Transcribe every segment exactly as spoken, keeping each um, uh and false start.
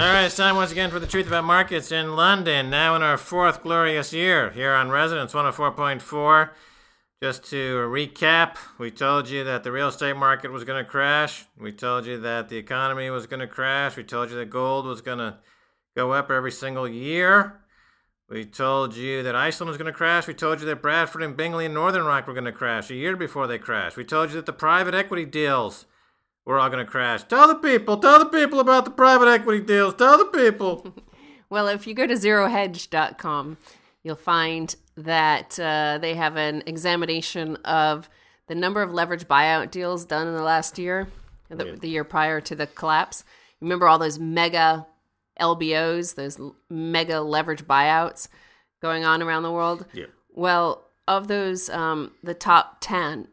right, it's time once again for the Truth About Markets in London, now in our fourth glorious year here on Resonance one oh four point four. Just to recap, we told you that the real estate market was going to crash. We told you that the economy was going to crash. We told you that gold was going to go up every single year. We told you that Iceland was going to crash. We told you that Bradford and Bingley and Northern Rock were going to crash a year before they crashed. We told you that the private equity deals were all going to crash. Tell the people, tell the people about the private equity deals. Tell the people. Well, if you go to zero hedge dot com, you'll find that uh, they have an examination of the number of leveraged buyout deals done in the last year, the, Yeah. the year prior to the collapse. Remember all those mega L B Os, those mega leveraged buyouts going on around the world? Yeah. Well, of those, um, the top ten,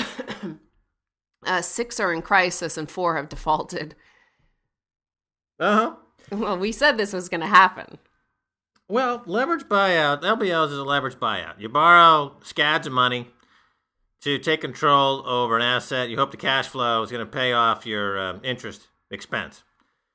uh, six are in crisis and four have defaulted. Uh-huh. Well, we said this was going to happen. Well, leveraged buyout, L B Os is a leveraged buyout. You borrow scads of money to take control over an asset. You hope the cash flow is going to pay off your uh, interest expense.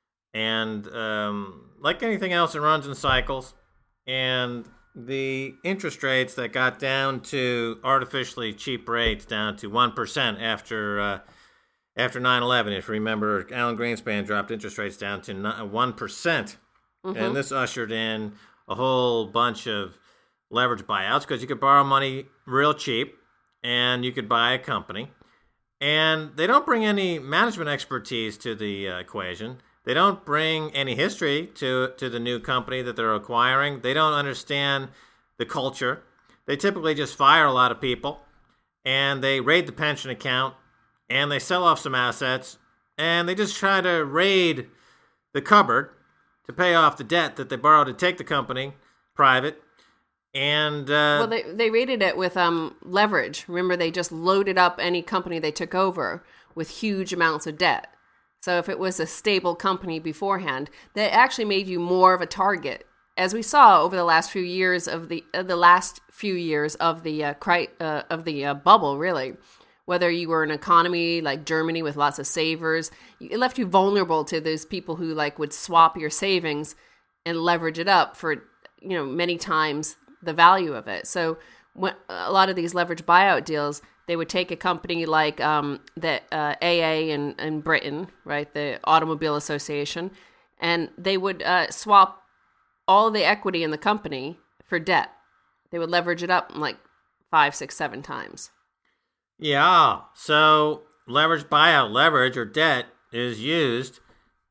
And um, like anything else, it runs in cycles. And the interest rates that got down to artificially cheap rates, down to one percent after uh, after nine eleven. If you remember, Alan Greenspan dropped interest rates down to one percent. Mm-hmm. And this ushered in a whole bunch of leverage buyouts because you could borrow money real cheap and you could buy a company. And they don't bring any management expertise to the uh, equation. They don't bring any history to, to the new company that they're acquiring. They don't understand the culture. They typically just fire a lot of people and they raid the pension account and they sell off some assets and they just try to raid the cupboard to pay off the debt that they borrowed to take the company private. And uh, well, they they rated it with um leverage. Remember, they just loaded up any company they took over with huge amounts of debt. So if it was a stable company beforehand, that actually made you more of a target, as we saw over the last few years of the uh, the last few years of the uh, cri- uh, of the uh, bubble. Really, whether you were an economy like Germany with lots of savers, it left you vulnerable to those people who like would swap your savings and leverage it up for, you know, many times the value of it. So when, a lot of these leverage buyout deals, they would take a company like um, the uh, A A in, in Britain, right, the Automobile Association, and they would uh, swap all the equity in the company for debt. They would leverage it up like five, six, seven times. Yeah, so leveraged buyout, leverage or debt, is used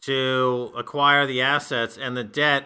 to acquire the assets, and the debt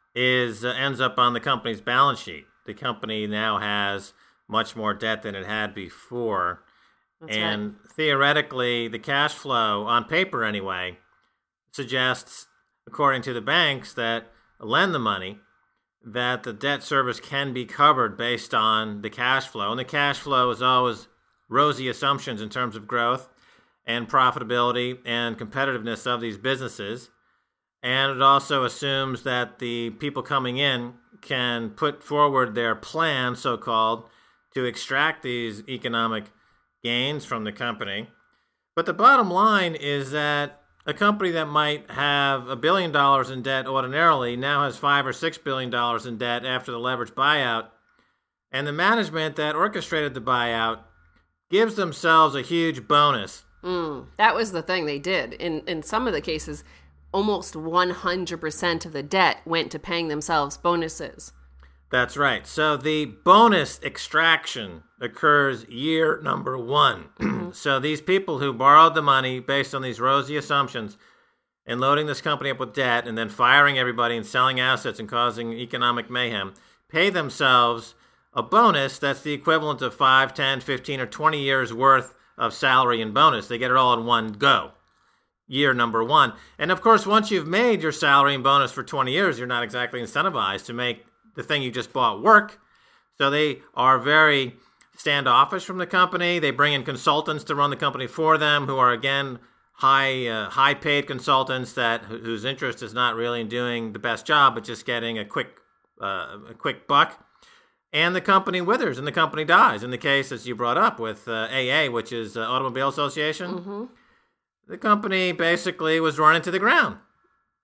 is uh, ends up on the company's balance sheet. The company now has much more debt than it had before. That's and right. Theoretically, the cash flow, on paper anyway, suggests, according to the banks that lend the money, that the debt service can be covered based on the cash flow. And the cash flow is always rosy assumptions in terms of growth and profitability and competitiveness of these businesses. And it also assumes that the people coming in can put forward their plan, so-called, to extract these economic gains from the company. But the bottom line is that a company that might have a billion dollars in debt ordinarily now has five or six billion dollars in debt after the leveraged buyout. And the management that orchestrated the buyout gives themselves a huge bonus. Mm, that was the thing they did. In in some of the cases, almost one hundred percent of the debt went to paying themselves bonuses. That's right. So the bonus extraction occurs year number one. Mm-hmm. So these people who borrowed the money based on these rosy assumptions and loading this company up with debt and then firing everybody and selling assets and causing economic mayhem pay themselves a bonus that's the equivalent of five, ten, fifteen, or twenty years worth of salary and bonus. They get it all in one go. Year number one. And of course, once you've made your salary and bonus for twenty years, you're not exactly incentivized to make the thing you just bought work. So they are very standoffish from the company. They bring in consultants to run the company for them, who are, again, high uh, high paid consultants that whose interest is not really in doing the best job, but just getting a quick uh, a quick buck. And the company withers and the company dies. In the case, as you brought up, with uh, A A, which is uh, Automobile Association, mm-hmm. the company basically was run into the ground.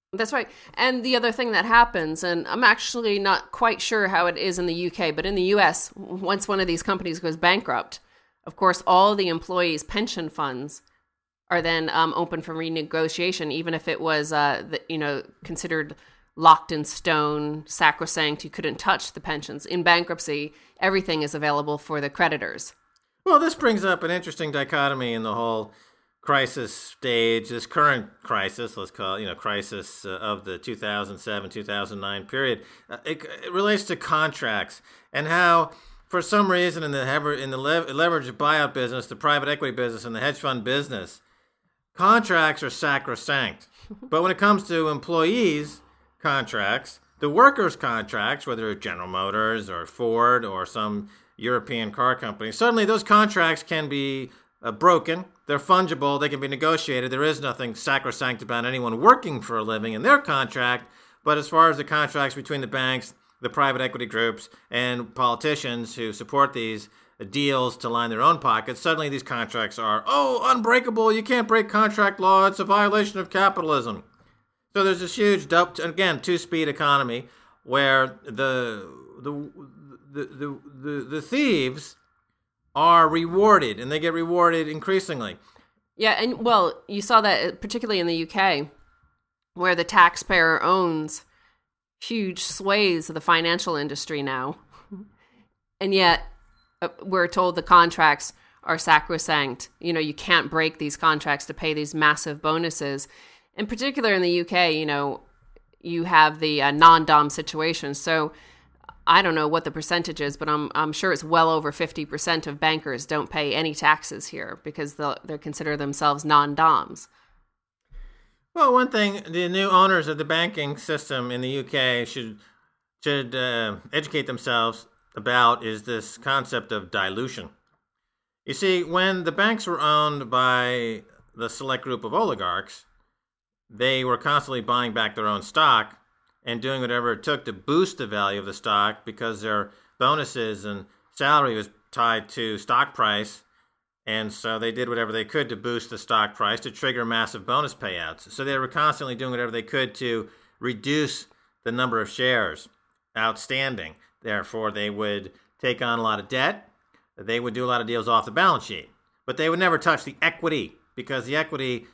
That's right. And the other thing that happens, and I'm actually not quite sure how it is in the U K, but in the U S, once one of these companies goes bankrupt, of course, all the employees' pension funds are then um, open for renegotiation, even if it was, uh, the, you know, considered locked in stone, sacrosanct, you couldn't touch the pensions. In bankruptcy, everything is available for the creditors. Well, this brings up an interesting dichotomy in the whole crisis stage, this current crisis, let's call it, you know, crisis uh, of the two thousand seven, two thousand nine period. Uh, it, it relates to contracts and how, for some reason, in the in the lev- leveraged buyout business, the private equity business, and the hedge fund business, contracts are sacrosanct. But when it comes to employees' contracts, the workers' contracts, whether it's General Motors or Ford or some European car company, suddenly those contracts can be uh, broken. They're fungible. They can be negotiated. There is nothing sacrosanct about anyone working for a living in their contract. But as far as the contracts between the banks, the private equity groups, and politicians who support these deals to line their own pockets, suddenly these contracts are, oh, unbreakable. You can't break contract law. It's a violation of capitalism. So there's this huge, again, two-speed economy where the the the the, the, the thieves are rewarded, and they get rewarded increasingly. Yeah, and well, you saw that particularly in the U K, where the taxpayer owns huge swathes of the financial industry now. And yet, uh, we're told the contracts are sacrosanct. You know, you can't break these contracts to pay these massive bonuses. In particular, in the U K, you know, you have the uh, non-dom situation. So I don't know what the percentage is, but I'm I'm sure it's well over fifty percent of bankers don't pay any taxes here because they'll they consider themselves non-doms. Well, one thing the new owners of the banking system in the U K should should uh, educate themselves about is this concept of dilution. You see, when the banks were owned by the select group of oligarchs, they were constantly buying back their own stock and doing whatever it took to boost the value of the stock because their bonuses and salary was tied to stock price. And so they did whatever they could to boost the stock price to trigger massive bonus payouts. So they were constantly doing whatever they could to reduce the number of shares outstanding. Therefore, they would take on a lot of debt. They would do a lot of deals off the balance sheet. But they would never touch the equity because the equity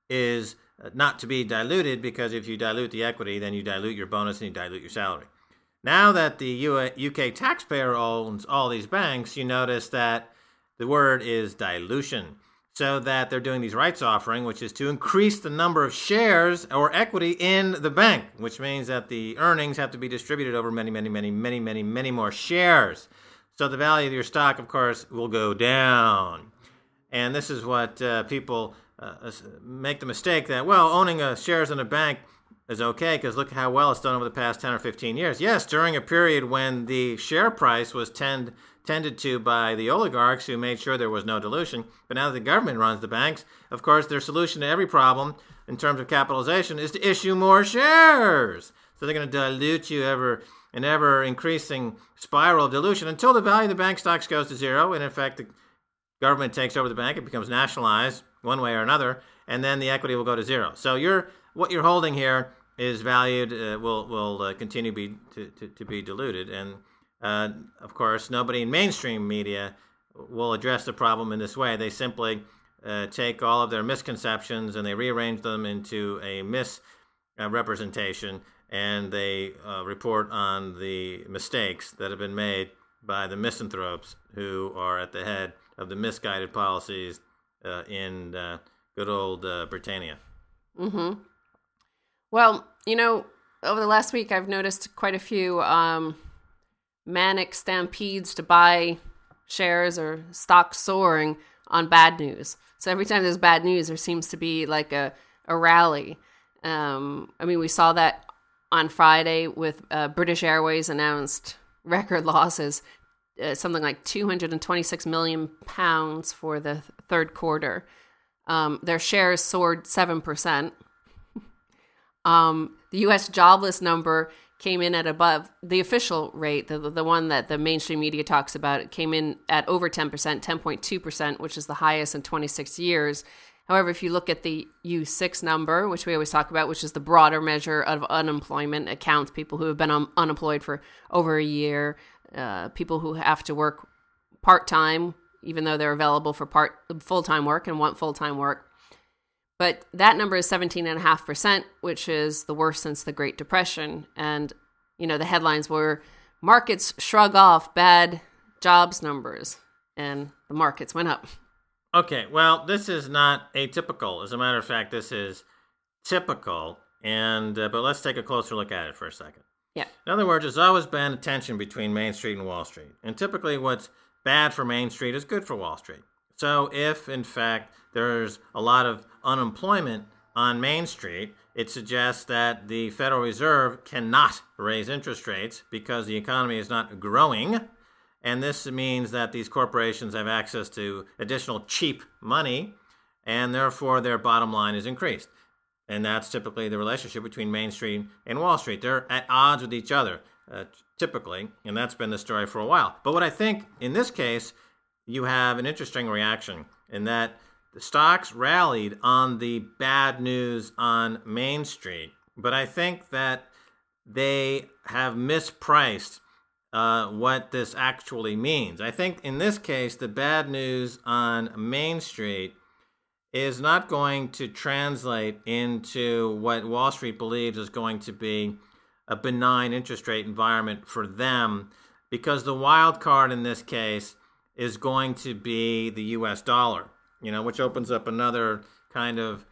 is not to be diluted, because if you dilute the equity, then you dilute your bonus and you dilute your salary. Now that the U K taxpayer owns all these banks, you notice that the word is dilution, so that they're doing these rights offering, which is to increase the number of shares or equity in the bank, which means that the earnings have to be distributed over many, many, many, many, many, many more shares. So the value of your stock, of course, will go down. And this is what uh, people uh, make the mistake that, well, owning uh, shares in a bank is okay because look how well it's done over the past ten or fifteen years. Yes, during a period when the share price was tend, tended to by the oligarchs who made sure there was no dilution, but now that the government runs the banks, of course, their solution to every problem in terms of capitalization is to issue more shares. So they're going to dilute you ever an ever-increasing spiral of dilution until the value of the bank stocks goes to zero, and in fact, the government takes over the bank, it becomes nationalized one way or another, and then the equity will go to zero. So you're what you're holding here is valued, uh, will will uh, continue be, to, to, to be diluted. And, uh, of course, nobody in mainstream media will address the problem in this way. They simply uh, take all of their misconceptions and they rearrange them into a misrepresentation, uh, and they uh, report on the mistakes that have been made by the misanthropes who are at the head of the misguided policies uh, in uh, good old uh, Britannia. Mm-hmm. Well, you know, over the last week, I've noticed quite a few um, manic stampedes to buy shares or stocks soaring on bad news. So every time there's bad news, there seems to be like a, a rally. Um, I mean, we saw that on Friday with uh, British Airways announced record losses, uh, something like two hundred twenty-six million pounds for the th- third quarter. Um, their shares soared seven percent. Um, the U S jobless number came in at above the official rate, the the one that the mainstream media talks about. It came in at over ten percent, ten point two percent, which is the highest in twenty-six years. However, if you look at the U six number, which we always talk about, which is the broader measure of unemployment, it counts people who have been un- unemployed for over a year, uh, people who have to work part-time, even though they're available for part full-time work and want full-time work. But that number is seventeen point five percent, which is the worst since the Great Depression. And, you know, the headlines were, markets shrug off bad jobs numbers, and the markets went up. Okay, well, this is not atypical. As a matter of fact, this is typical. And uh, but let's take a closer look at it for a second. Yeah. In other words, there's always been a tension between Main Street and Wall Street. And typically what's bad for Main Street is good for Wall Street. So if, in fact, there's a lot of unemployment on Main Street, it suggests that the Federal Reserve cannot raise interest rates because the economy is not growing. And this means that these corporations have access to additional cheap money, and therefore their bottom line is increased. And that's typically the relationship between Main Street and Wall Street. They're at odds with each other, uh, typically, and that's been the story for a while. But what I think in this case, you have an interesting reaction in that the stocks rallied on the bad news on Main Street. But I think that they have mispriced Uh, what this actually means. I think in this case, the bad news on Main Street is not going to translate into what Wall Street believes is going to be a benign interest rate environment for them, because the wild card in this case is going to be the U S dollar, you know, which opens up another kind of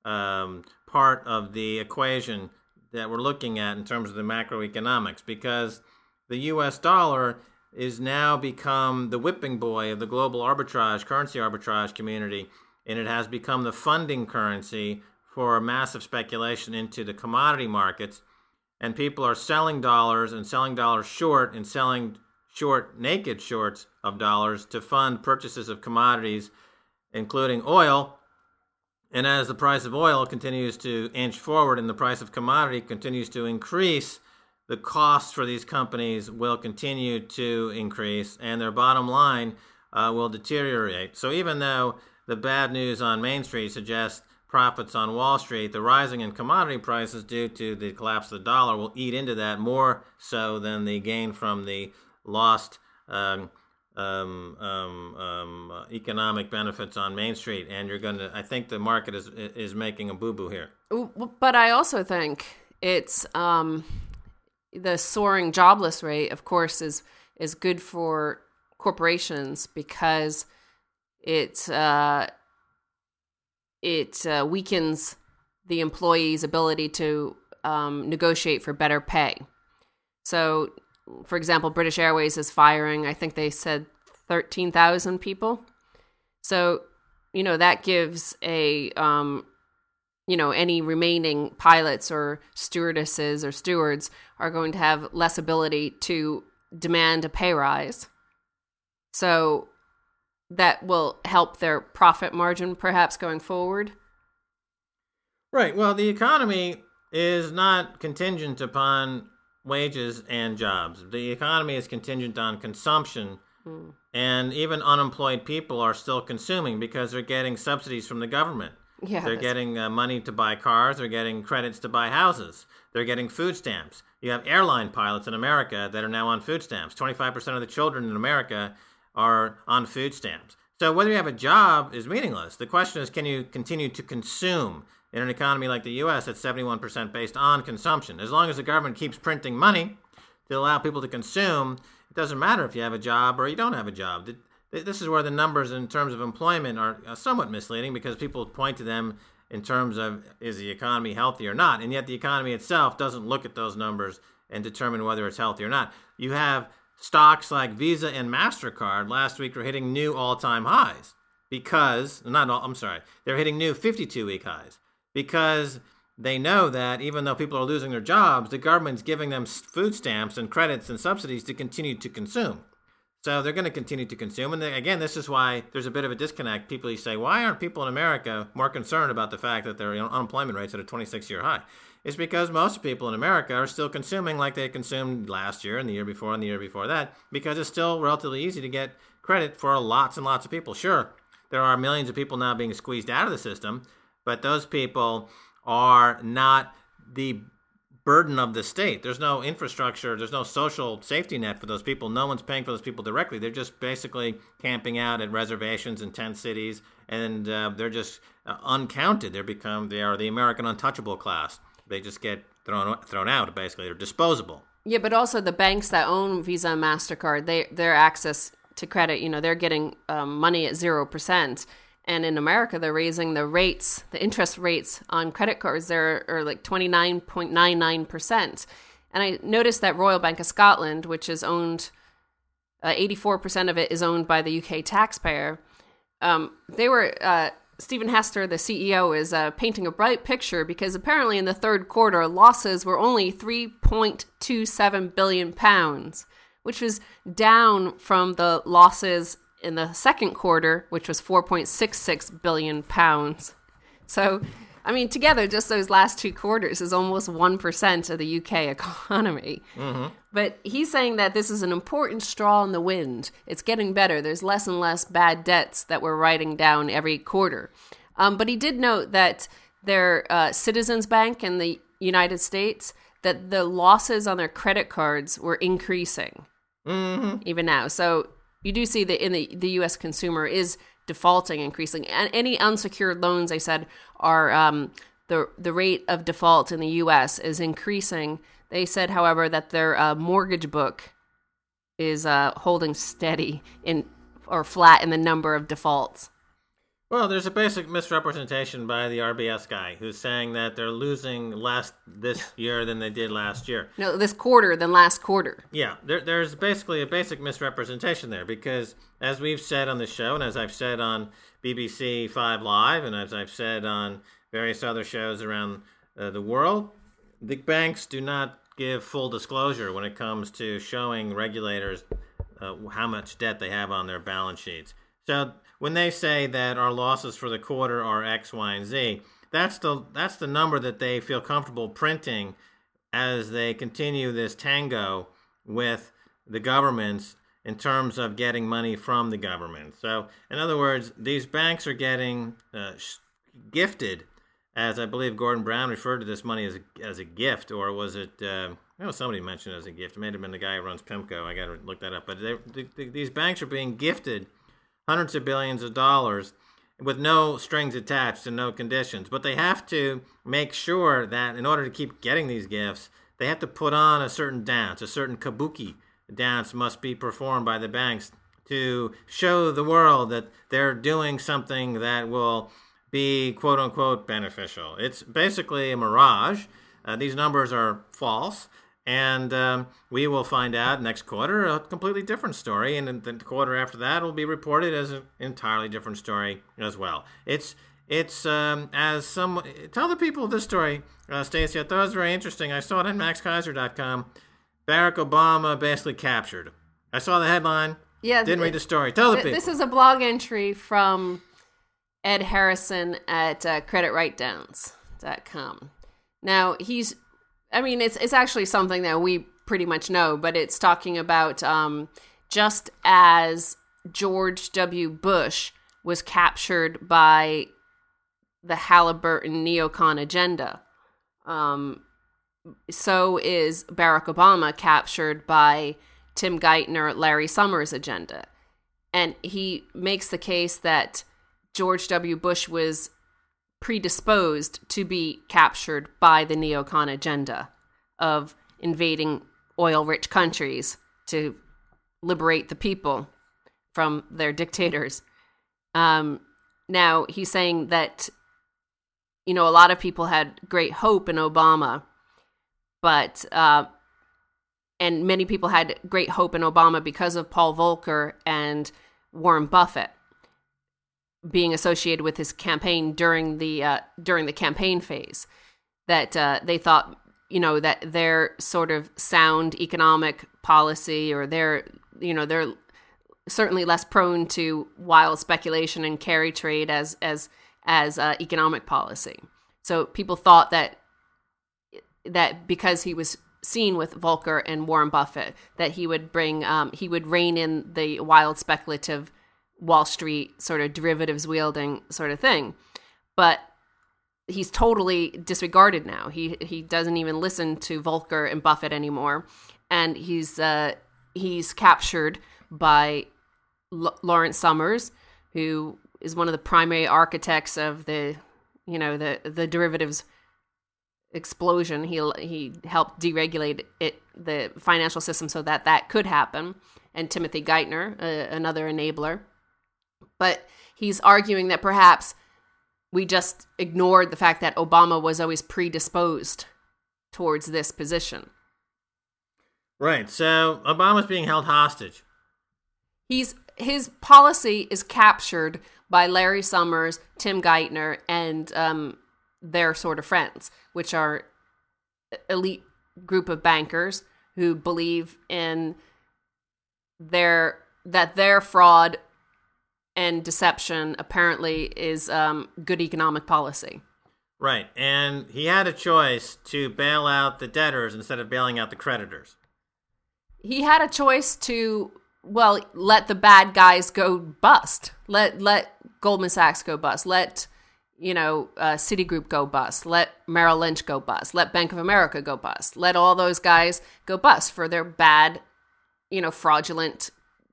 um, part of the equation that we're looking at in terms of the macroeconomics, because the U S dollar is now become the whipping boy of the global arbitrage, currency arbitrage community, and it has become the funding currency for massive speculation into the commodity markets. And people are selling dollars and selling dollars short and selling short, naked shorts of dollars to fund purchases of commodities, including oil. And as the price of oil continues to inch forward and the price of commodity continues to increase, the costs for these companies will continue to increase, and their bottom line uh, will deteriorate. So even though the bad news on Main Street suggests profits on Wall Street, the rising in commodity prices due to the collapse of the dollar will eat into that more so than the gain from the lost um, um, um, um, uh, economic benefits on Main Street. And you're going to, I think the market is is making a boo-boo here. But I also think it's... Um... the soaring jobless rate, of course, is is good for corporations because it uh, it uh, weakens the employee's ability to um, negotiate for better pay. So, for example, British Airways is firing, I think they said thirteen thousand people. So, you know, that gives a um, you know, any remaining pilots or stewardesses or stewards are going to have less ability to demand a pay rise. So that will help their profit margin perhaps going forward. Right. Well, the economy is not contingent upon wages and jobs. The economy is contingent on consumption. Mm. And even unemployed people are still consuming because they're getting subsidies from the government. Yeah, they're getting uh, money to buy cars. They're getting credits to buy houses. They're getting food stamps. You have airline pilots in America that are now on food stamps. twenty-five percent of the children in America are on food stamps. So whether you have a job is meaningless. The question is, can you continue to consume in an economy like the U S that's seventy-one percent based on consumption? As long as the government keeps printing money to allow people to consume, it doesn't matter if you have a job or you don't have a job. This is where the numbers in terms of employment are somewhat misleading because people point to them in terms of, is the economy healthy or not? And yet the economy itself doesn't look at those numbers and determine whether it's healthy or not. You have stocks like Visa and MasterCard last week are hitting new all-time highs because, not all, I'm sorry, they're hitting new fifty-two-week highs because they know that even though people are losing their jobs, the government's giving them food stamps and credits and subsidies to continue to consume. So they're going to continue to consume. And then, again, this is why there's a bit of a disconnect. People say, why aren't people in America more concerned about the fact that their unemployment rate's at a twenty-six-year high? It's because most people in America are still consuming like they consumed last year and the year before and the year before that, because it's still relatively easy to get credit for lots and lots of people. Sure, there are millions of people now being squeezed out of the system, but those people are not the burden of the state. There's no infrastructure, there's no social safety net for those people. No one's paying for those people directly. They're just basically camping out at reservations in tent cities, and uh, they're just uh, uncounted. They become they are the American untouchable class. They just get thrown thrown out. Basically, they're disposable. Yeah, but also the banks that own Visa and MasterCard, they their access to credit, you know, they're getting um, money at zero percent. And in America, they're raising the rates, the interest rates on credit cards. They're are like twenty-nine point nine nine percent. And I noticed that Royal Bank of Scotland, which is owned, uh, eighty-four percent of it is owned by the U K taxpayer. Um, they were, uh, Stephen Hester, the C E O, is uh, painting a bright picture because apparently in the third quarter, losses were only three point two seven billion pounds, which was down from the losses in the second quarter, which was four point six six billion pounds. So, I mean, together, just those last two quarters is almost one percent of the U K economy. Mm-hmm. But he's saying that this is an important straw in the wind. It's getting better. There's less and less bad debts that we're writing down every quarter. Um, but he did note that their uh, Citizens Bank in the United States, that the losses on their credit cards were increasing mm-hmm. even now. So you do see that in the, the U S consumer is defaulting, increasing. And any unsecured loans, I said, are um, the the rate of default in the U S is increasing. They said, however, that their uh, mortgage book is uh, holding steady in or flat in the number of defaults. Well, there's a basic misrepresentation by the R B S guy who's saying that they're losing less this year than they did last year. No, this quarter than last quarter. Yeah, there, there's basically a basic misrepresentation there because as we've said on the show and as I've said on B B C Five Live and as I've said on various other shows around uh, the world, the banks do not give full disclosure when it comes to showing regulators uh, how much debt they have on their balance sheets. So when they say that our losses for the quarter are X, Y, and Z, that's the that's the number that they feel comfortable printing as they continue this tango with the governments in terms of getting money from the government. So, in other words, these banks are getting uh, gifted, as I believe Gordon Brown referred to this money as a, as a gift, or was it? Uh, I know somebody mentioned it as a gift. It may have been the guy who runs PIMCO. I got to look that up. But they, they, these banks are being gifted hundreds of billions of dollars with no strings attached and no conditions. But they have to make sure that in order to keep getting these gifts, they have to put on a certain dance, a certain kabuki dance must be performed by the banks to show the world that they're doing something that will be quote-unquote beneficial. It's basically a mirage. Uh, these numbers are false. And um, we will find out next quarter a completely different story, and the quarter after that will be reported as an entirely different story as well. It's it's um, as some tell the people this story, uh, Stacey. I thought it was very interesting. I saw it on Max Kaiser dot com. Barack Obama basically captured. I saw the headline. Yeah, didn't it, read the story. Tell the th- people. This is a blog entry from Ed Harrison at uh, credit write downs dot com. Now he's. I mean, it's it's actually something that we pretty much know, but it's talking about um, just as George W. Bush was captured by the Halliburton neocon agenda, um, so is Barack Obama captured by Tim Geithner, Larry Summers' agenda. And he makes the case that George W. Bush was predisposed to be captured by the neocon agenda of invading oil-rich countries to liberate the people from their dictators. Um, now, he's saying that, you know, a lot of people had great hope in Obama, but, uh, and many people had great hope in Obama because of Paul Volcker and Warren Buffett being associated with his campaign during the uh, during the campaign phase, that uh, they thought, you know, that their sort of sound economic policy, or their, you know, they're certainly less prone to wild speculation and carry trade as as as uh, economic policy. So people thought that that because he was seen with Volcker and Warren Buffett, that he would bring um, he would rein in the wild speculative Wall Street sort of derivatives wielding sort of thing. But he's totally disregarded now. He he doesn't even listen to Volcker and Buffett anymore, and he's uh, he's captured by L- Lawrence Summers, who is one of the primary architects of the you know the the derivatives explosion. He he helped deregulate it the financial system so that that could happen, and Timothy Geithner, uh, another enabler. But he's arguing that perhaps we just ignored the fact that Obama was always predisposed towards this position. Right. So Obama's being held hostage. He's his policy is captured by Larry Summers, Tim Geithner, and um, their sort of friends, which are elite group of bankers who believe in their that their fraud and deception apparently is um, good economic policy. Right. And he had a choice to bail out the debtors instead of bailing out the creditors. He had a choice to, well, let the bad guys go bust. Let let Goldman Sachs go bust. Let, you know, uh, Citigroup go bust. Let Merrill Lynch go bust. Let Bank of America go bust. Let all those guys go bust for their bad, you know, fraudulent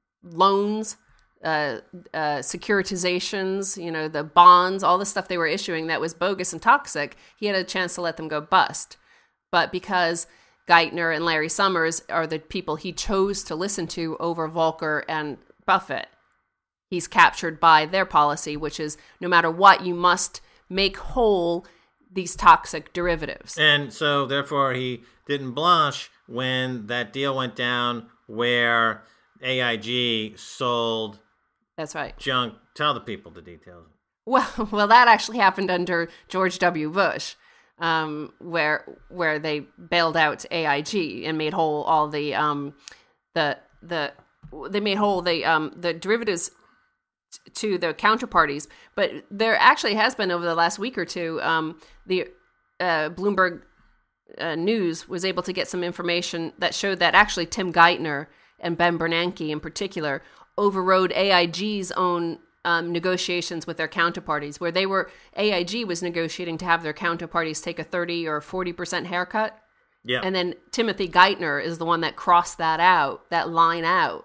loans, Uh, uh, securitizations, you know, the bonds, all the stuff they were issuing that was bogus and toxic. He had a chance to let them go bust. But because Geithner and Larry Summers are the people he chose to listen to over Volcker and Buffett, he's captured by their policy, which is no matter what, you must make whole these toxic derivatives. And so, therefore, he didn't blush when that deal went down where A I G sold That's right. junk. Tell the people the details. Well, well, that actually happened under George W. Bush, um, where where they bailed out A I G and made whole all the um, the the they made whole the um, the derivatives t- to the counterparties. But there actually has been over the last week or two, um, the uh, Bloomberg uh, News was able to get some information that showed that actually Tim Geithner and Ben Bernanke in particular overrode A I G's own um, negotiations with their counterparties, where they were A I G was negotiating to have their counterparties take a thirty or forty percent haircut. Yeah. And then Timothy Geithner is the one that crossed that out, that line out,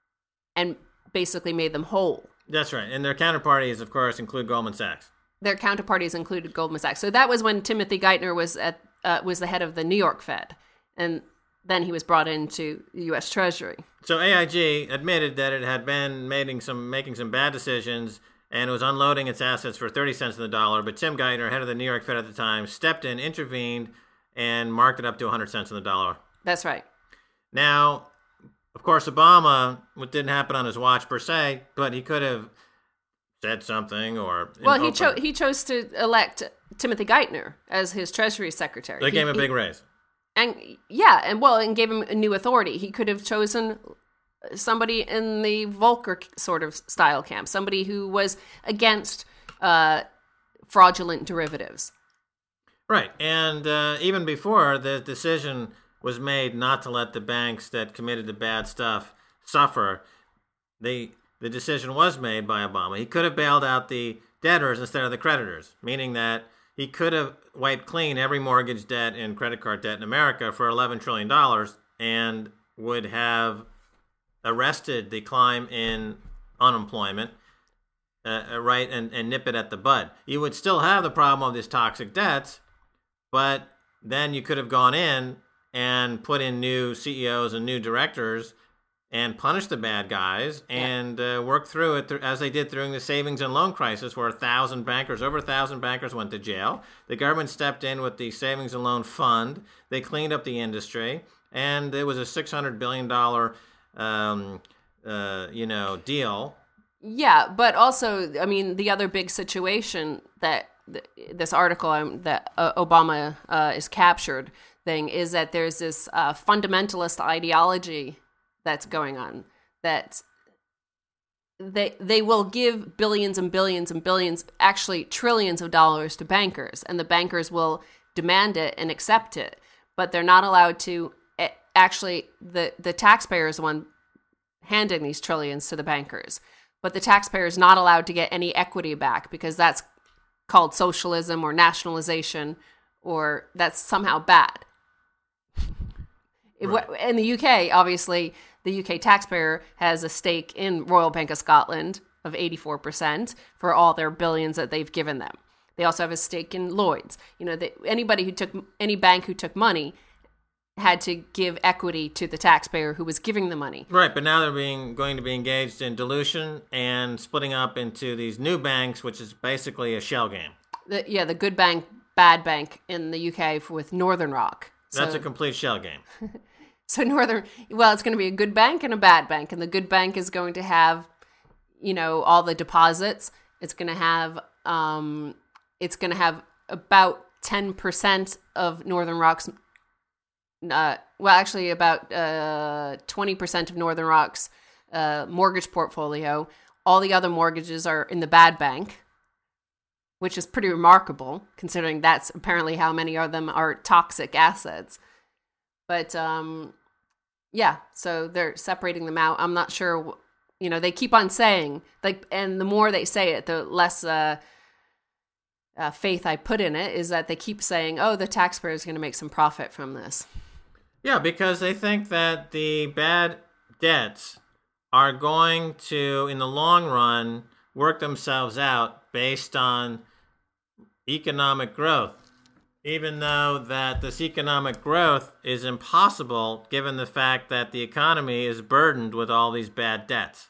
and basically made them whole. That's right. And their counterparties, of course, include Goldman Sachs. Their counterparties included Goldman Sachs. So that was when Timothy Geithner was at uh, was the head of the New York Fed, and then he was brought into the U S Treasury. So A I G admitted that it had been making some making some bad decisions and was unloading its assets for thirty cents on the dollar. But Tim Geithner, head of the New York Fed at the time, stepped in, intervened, and marked it up to one hundred cents on the dollar. That's right. Now, of course, Obama, what didn't happen on his watch per se, but he could have said something or... Well, he, cho- he chose to elect Timothy Geithner as his Treasury Secretary. They he, gave him a big he, raise. And yeah, and well, and gave him a new authority. He could have chosen somebody in the Volcker sort of style camp, somebody who was against uh, fraudulent derivatives. Right, and uh, even before the decision was made not to let the banks that committed the bad stuff suffer, the the decision was made by Obama. He could have bailed out the debtors instead of the creditors, meaning that he could have wiped clean every mortgage debt and credit card debt in America for eleven trillion dollars and would have arrested the climb in unemployment, uh, right, and, and nip it at the bud. You would still have the problem of these toxic debts, but then you could have gone in and put in new C E Os and new directors and punish the bad guys and uh, work through it th- as they did during the savings and loan crisis, where a thousand bankers, over a thousand bankers went to jail. The government stepped in with the savings and loan fund. They cleaned up the industry, and it was a six hundred billion dollars, um, uh, you know, deal. Yeah, but also, I mean, the other big situation that th- this article um, that uh, Obama uh, is captured thing is that there's this uh, fundamentalist ideology that's going on, that they they will give billions and billions and billions, actually trillions of dollars to bankers, and the bankers will demand it and accept it, but they're not allowed to actually, the, the taxpayer is the one handing these trillions to the bankers. but the taxpayer is not allowed to get any equity back because that's called socialism or nationalization, or that's somehow bad. Right. In the U K, obviously, the U K taxpayer has a stake in Royal Bank of Scotland of eighty-four percent for all their billions that they've given them. They also have a stake in Lloyd's. You know, they, anybody who took, any bank who took money had to give equity to the taxpayer who was giving the money. Right, but now they're being going to be engaged in dilution and splitting up into these new banks, which is basically a shell game. The, yeah, the good bank, bad bank in the U K with Northern Rock. That's so, a complete shell game. So Northern, well, it's going to be a good bank and a bad bank, and the good bank is going to have, you know, all the deposits. It's going to have, um, it's going to have about ten percent of Northern Rock's. Uh, well, actually, about uh, twenty percent of Northern Rock's uh, mortgage portfolio. All the other mortgages are in the bad bank, which is pretty remarkable, considering that's apparently how many of them are toxic assets. But, um, yeah, so they're separating them out. I'm not sure, you know, they keep on saying, like, and the more they say it, the less uh, uh, faith I put in it, is that they keep saying, oh, the taxpayer is going to make some profit from this. Yeah, because they think that the bad debts are going to, in the long run, work themselves out based on economic growth, even though that this economic growth is impossible given the fact that the economy is burdened with all these bad debts.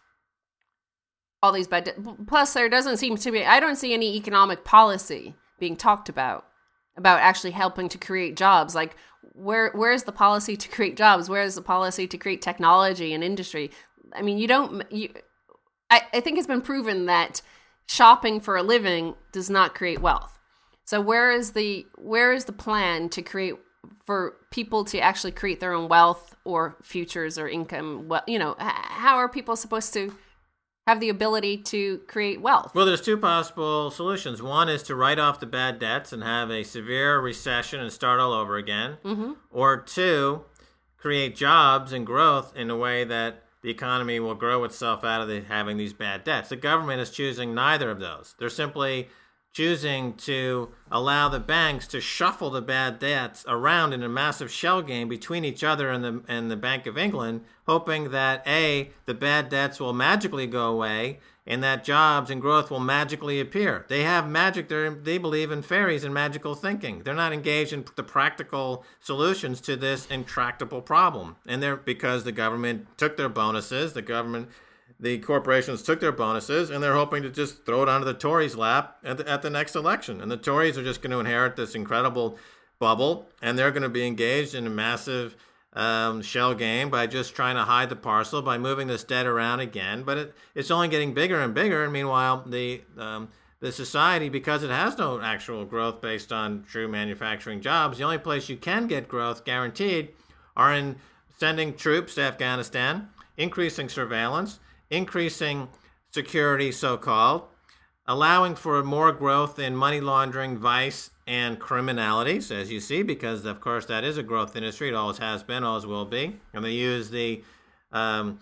All these bad debts. Plus, there doesn't seem to be, I don't see any economic policy being talked about, about actually helping to create jobs. Like, where where's the policy to create jobs? Where's the policy to create technology and industry? I mean, you don't, you, I, I think it's been proven that shopping for a living does not create wealth. So where is the where is the plan to create for people to actually create their own wealth or futures or income? Well, you know, how are people supposed to have the ability to create wealth? Well, there's two possible solutions. One is to write off the bad debts and have a severe recession and start all over again. Mm-hmm. Or two, create jobs and growth in a way that the economy will grow itself out of the, having these bad debts. The government is choosing neither of those. They're simply choosing to allow the banks to shuffle the bad debts around in a massive shell game between each other and the and the Bank of England, hoping that A, the bad debts will magically go away and that jobs and growth will magically appear. They have magic. They're, they believe in fairies and magical thinking. They're not engaged in the practical solutions to this intractable problem. And they're because the government took their bonuses, the government... The corporations took their bonuses, and they're hoping to just throw it onto the Tories' lap at the, at the next election. And the Tories are just going to inherit this incredible bubble, and they're going to be engaged in a massive um, shell game by just trying to hide the parcel, by moving this debt around again. But it, it's only getting bigger and bigger. And meanwhile, the um, the society, because it has no actual growth based on true manufacturing jobs, the only place you can get growth guaranteed are in sending troops to Afghanistan, increasing surveillance, increasing security, so-called, allowing for more growth in money laundering, vice, and criminalities, as you see, because, of course, that is a growth industry. It always has been, always will be. And they use the um,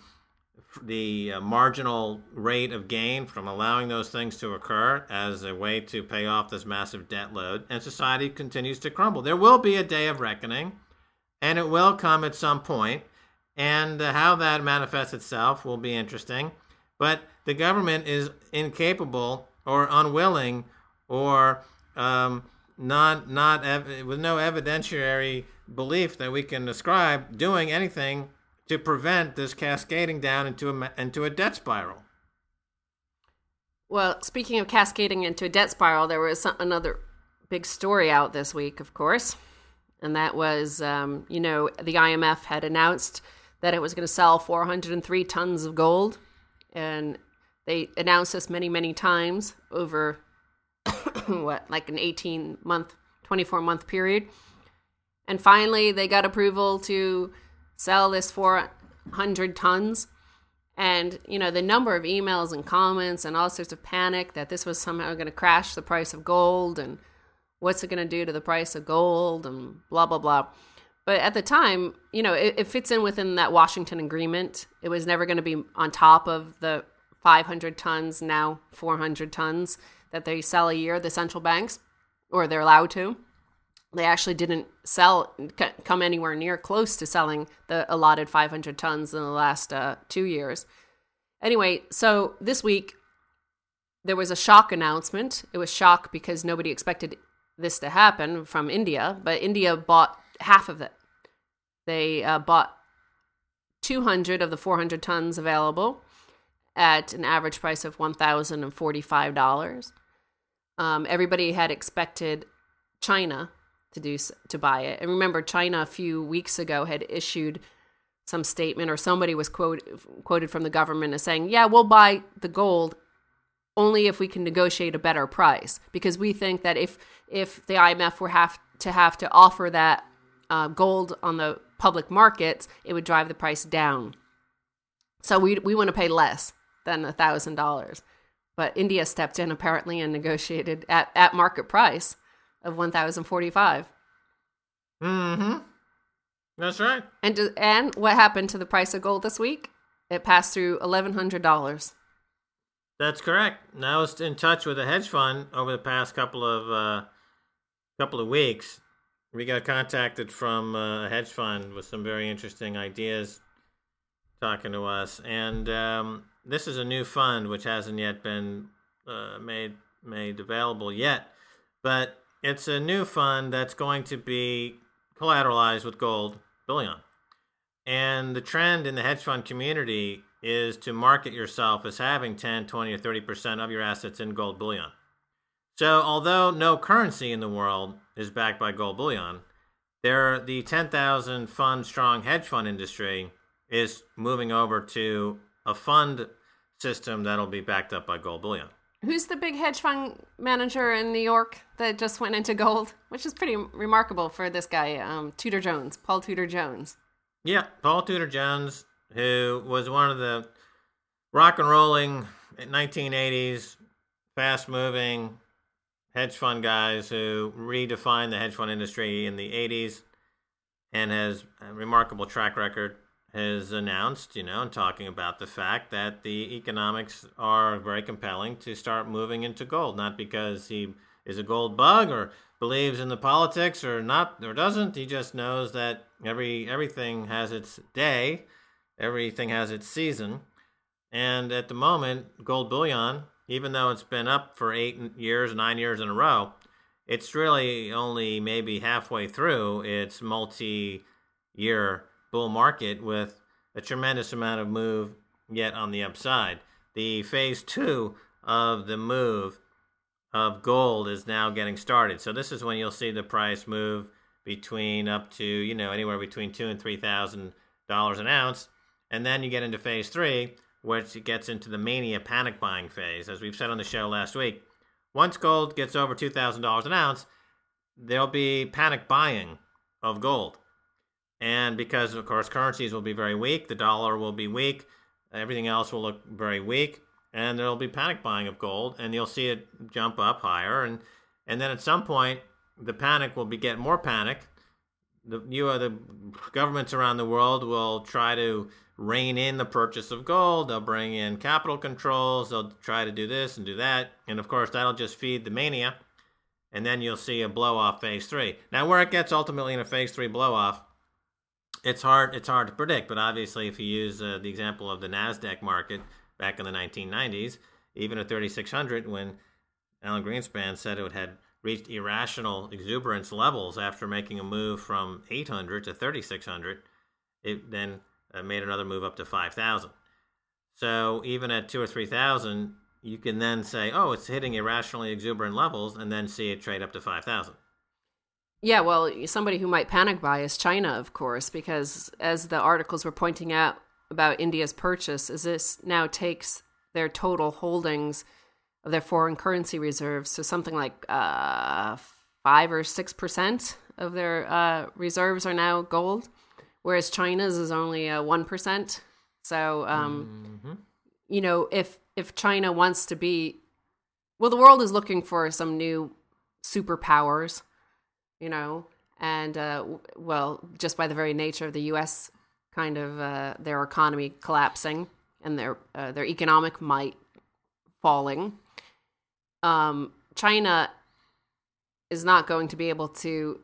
the uh, marginal rate of gain from allowing those things to occur as a way to pay off this massive debt load. And society continues to crumble. There will be a day of reckoning, and it will come at some point. And uh, how that manifests itself will be interesting. But the government is incapable or unwilling or um, not, not ev- with no evidentiary belief that we can ascribe doing anything to prevent this cascading down into a, into a debt spiral. Well, speaking of cascading into a debt spiral, there was some, another big story out this week, of course. And that was, um, you know, the I M F had announced that it was going to sell four hundred three tons of gold. And they announced this many, many times over, what, like an eighteen-month, twenty-four-month period. And finally, they got approval to sell this four hundred tons. And, you know, the number of emails and comments and all sorts of panic that this was somehow going to crash the price of gold and what's it going to do to the price of gold and blah, blah, blah. But at the time, you know, it, it fits in within that Washington agreement. It was never going to be on top of the five hundred tons, now four hundred tons that they sell a year, the central banks, or they're allowed to. They actually didn't sell, come anywhere near close to selling the allotted five hundred tons in the last uh, two years. Anyway, so this week, there was a shock announcement. It was shock because nobody expected this to happen from India, but India bought half of it. They uh, bought two hundred of the four hundred tons available at an average price of one thousand forty-five dollars. Um, everybody had expected China to do to buy it. And remember, China a few weeks ago had issued some statement, or somebody was quote, quoted from the government as saying, yeah, we'll buy the gold only if we can negotiate a better price, because we think that if if the I M F were have to have to offer that uh, gold on the public markets, it would drive the price down. So we we want to pay less than a thousand dollars. But India stepped in apparently and negotiated at, at market price of one thousand forty-five. Mm-hmm. That's right. And and what happened to the price of gold this week? It passed through eleven hundred dollars. That's correct. And I was in touch with a hedge fund over the past couple of uh, couple of weeks. We got contacted from uh, a hedge fund with some very interesting ideas, talking to us. And um, this is a new fund which hasn't yet been uh, made made available yet, but it's a new fund that's going to be collateralized with gold bullion. And the trend in the hedge fund community is to market yourself as having ten, twenty, or thirty percent of your assets in gold bullion. So although no currency in the world is backed by gold bullion, there the ten thousand fund strong hedge fund industry is moving over to a fund system that'll be backed up by gold bullion. Who's the big hedge fund manager in New York that just went into gold? Which is pretty remarkable for this guy, um, Tudor Jones, Paul Tudor Jones. Yeah, Paul Tudor Jones, who was one of the rock and rolling nineteen eighties, fast-moving hedge fund guys who redefined the hedge fund industry in the eighties and has a remarkable track record, has announced, you know, and talking about the fact that the economics are very compelling to start moving into gold, not because he is a gold bug or believes in the politics or not or doesn't. He just knows that every everything has its day, everything has its season. And at the moment, gold bullion, even though it's been up for eight years, nine years in a row, it's really only maybe halfway through its multi-year bull market with a tremendous amount of move yet on the upside. The phase two of the move of gold is now getting started. So this is when you'll see the price move between up to, you know, anywhere between two and three thousand dollars an ounce. And then you get into phase three, which gets into the mania panic buying phase. As we've said on the show last week, once gold gets over two thousand dollars an ounce, there'll be panic buying of gold. And because, of course, currencies will be very weak, the dollar will be weak, everything else will look very weak, and there'll be panic buying of gold, and you'll see it jump up higher. And, and then at some point, the panic will beget more panic. The, you are the governments around the world will try to rein in the purchase of gold. They'll bring in capital controls. They'll try to do this and do that. And, of course, that'll just feed the mania. And then you'll see a blow-off phase three. Now, where it gets ultimately in a phase three blow-off, it's hard it's hard to predict. But obviously, if you use uh, the example of the NASDAQ market back in the nineteen nineties, even at thirty-six hundred, when Alan Greenspan said it had reached irrational exuberance levels after making a move from eight hundred to thirty-six hundred, it then uh, made another move up to five thousand. So even at two or three thousand, you can then say, oh, it's hitting irrationally exuberant levels, and then see it trade up to five thousand. Yeah, well, somebody who might panic buy is China, of course, because as the articles were pointing out about India's purchase, is this now takes their total holdings of their foreign currency reserves, so something like uh, five or six percent of their uh, reserves are now gold, whereas China's is only uh, one percent. So, um, mm-hmm. you know, if if China wants to be, well, the world is looking for some new superpowers, you know, and uh, well, just by the very nature of the U S kind of uh, their economy collapsing and their uh, their economic might falling, um, China is not going to be able to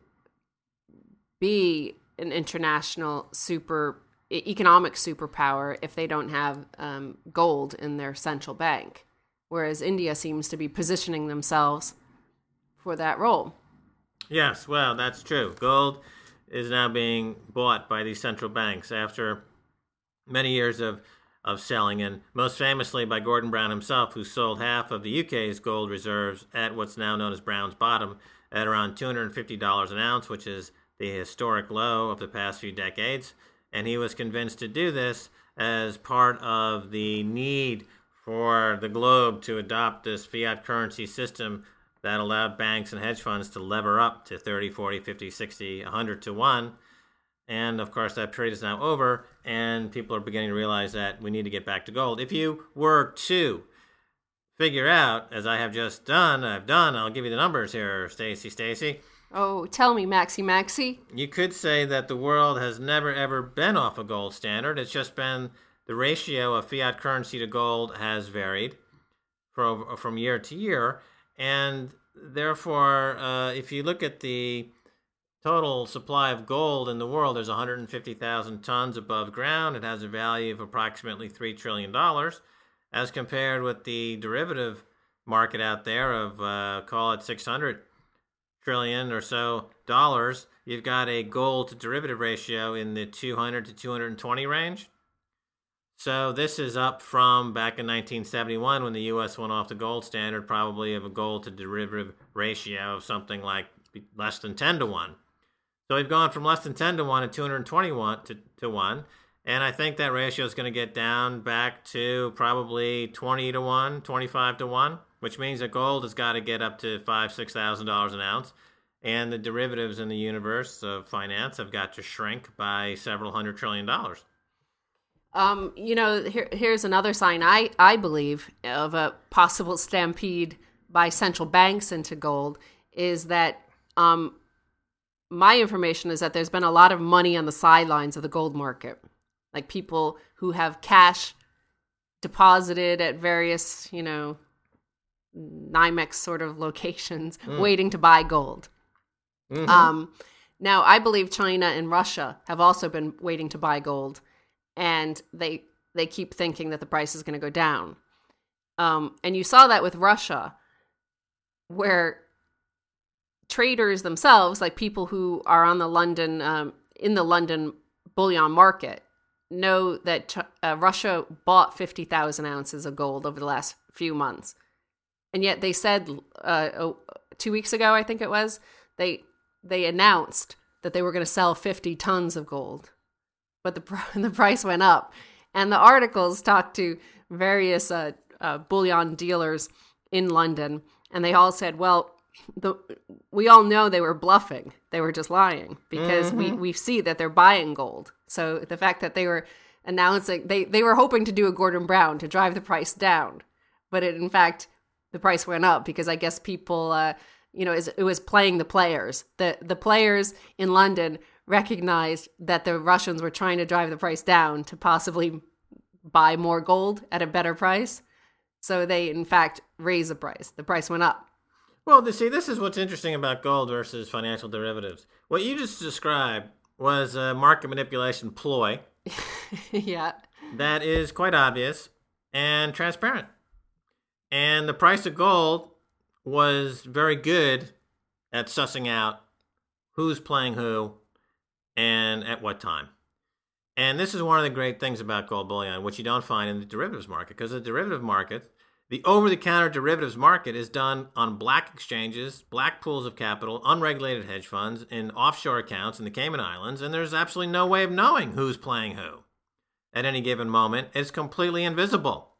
be an international super economic superpower if they don't have um, gold in their central bank, whereas India seems to be positioning themselves for that role. Yes, well, that's true. Gold is now being bought by these central banks after many years of, of selling, and most famously by Gordon Brown himself, who sold half of the U K's gold reserves at what's now known as Brown's Bottom at around two hundred fifty dollars an ounce, which is the historic low of the past few decades. And he was convinced to do this as part of the need for the globe to adopt this fiat currency system that allowed banks and hedge funds to lever up to thirty, forty, fifty, sixty, one hundred to one. And, of course, that period is now over, and people are beginning to realize that we need to get back to gold. If you were to figure out, as I have just done, I've done, I'll give you the numbers here, Stacy, Stacy. Oh, tell me, Maxie, Maxie. You could say that the world has never, ever been off a gold standard. It's just been the ratio of fiat currency to gold has varied from, from year to year. And therefore, uh, if you look at the total supply of gold in the world, there's one hundred fifty thousand tons above ground. It has a value of approximately three trillion dollars, as compared with the derivative market out there of, uh, call it six hundred trillion or so dollars. You've got a gold to derivative ratio in the two hundred to two hundred twenty range. So this is up from back in nineteen seventy-one when the U S went off the gold standard, probably of a gold to derivative ratio of something like less than ten to one. So we've gone from less than ten to one to two hundred twenty-one to, to one. And I think that ratio is going to get down back to probably twenty to one, twenty-five to one, which means that gold has got to get up to five, six thousand dollars an ounce, and the derivatives in the universe of finance have got to shrink by several hundred trillion dollars. Um, you know, here, here's another sign I I believe of a possible stampede by central banks into gold is that um, my information is that there's been a lot of money on the sidelines of the gold market. Like people who have cash deposited at various, you know, NYMEX sort of locations mm. waiting to buy gold. Mm-hmm. Um, now, I believe China and Russia have also been waiting to buy gold, and they they keep thinking that the price is going to go down. Um, and you saw that with Russia, where traders themselves, like people who are on the London um, in the London bullion market, know that uh, Russia bought fifty thousand ounces of gold over the last few months. And yet they said uh, oh, two weeks ago, I think it was, they they announced that they were going to sell fifty tons of gold. But the the price went up. And the articles talked to various uh, uh, bullion dealers in London, and they all said, well, the we all know they were bluffing. They were just lying because mm-hmm. we, we see that they're buying gold. So the fact that they were announcing, they, they were hoping to do a Gordon Brown to drive the price down. But it, in fact, the price went up because I guess people, uh, you know, it was playing the players. The, the players in London recognized that the Russians were trying to drive the price down to possibly buy more gold at a better price. So they, in fact, raised the price. The price went up. Well, see, this is what's interesting about gold versus financial derivatives. What you just described was a market manipulation ploy. Yeah. That is quite obvious and transparent. And the price of gold was very good at sussing out who's playing who and at what time. And this is one of the great things about gold bullion, which you don't find in the derivatives market, because the derivative market, the over-the-counter derivatives market, is done on black exchanges, black pools of capital, unregulated hedge funds, in offshore accounts in the Cayman Islands, and there's absolutely no way of knowing who's playing who at any given moment. It's completely invisible.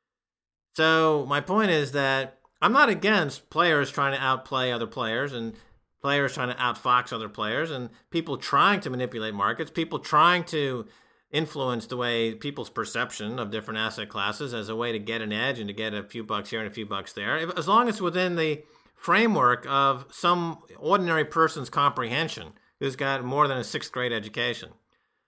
So my point is that I'm not against players trying to outplay other players and players trying to outfox other players and people trying to manipulate markets, people trying to influence the way people's perception of different asset classes as a way to get an edge and to get a few bucks here and a few bucks there, as long as it's within the framework of some ordinary person's comprehension who's got more than a sixth grade education.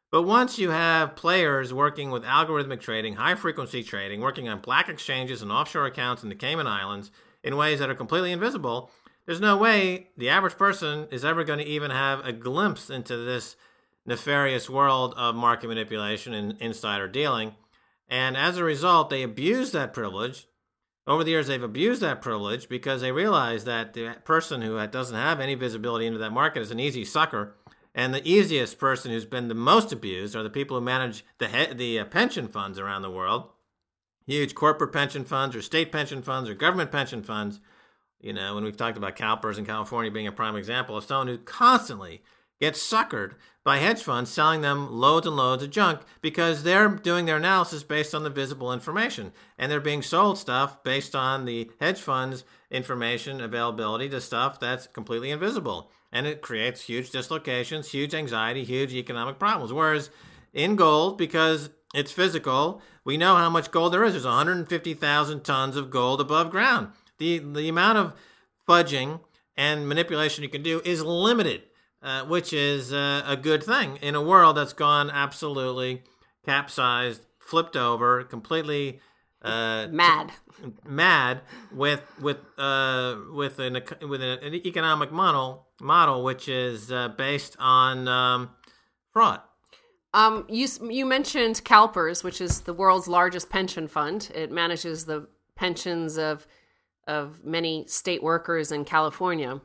But once you have players working with algorithmic trading, high-frequency trading, working on black exchanges and offshore accounts in the Cayman Islands in ways that are completely invisible, there's no way the average person is ever going to even have a glimpse into this nefarious world of market manipulation and insider dealing. And as a result, they abuse that privilege. Over the years, they've abused that privilege because they realize that the person who doesn't have any visibility into that market is an easy sucker. And the easiest person who's been the most abused are the people who manage the he- the uh, pension funds around the world. Huge corporate pension funds or state pension funds or government pension funds. You know, when we've talked about CalPERS in California being a prime example of someone who constantly gets suckered by hedge funds selling them loads and loads of junk because they're doing their analysis based on the visible information. And they're being sold stuff based on the hedge funds' information availability to stuff that's completely invisible. And it creates huge dislocations, huge anxiety, huge economic problems. Whereas in gold, because it's physical, we know how much gold there is. There's one hundred fifty thousand tons of gold above ground. The, the amount of fudging and manipulation you can do is limited. Uh, which is uh, a good thing in a world that's gone absolutely capsized, flipped over, completely uh, mad, t- mad with with uh, with an with an economic model model which is uh, based on um, fraud. Um, you you mentioned CalPERS, which is the world's largest pension fund. It manages the pensions of of many state workers in California.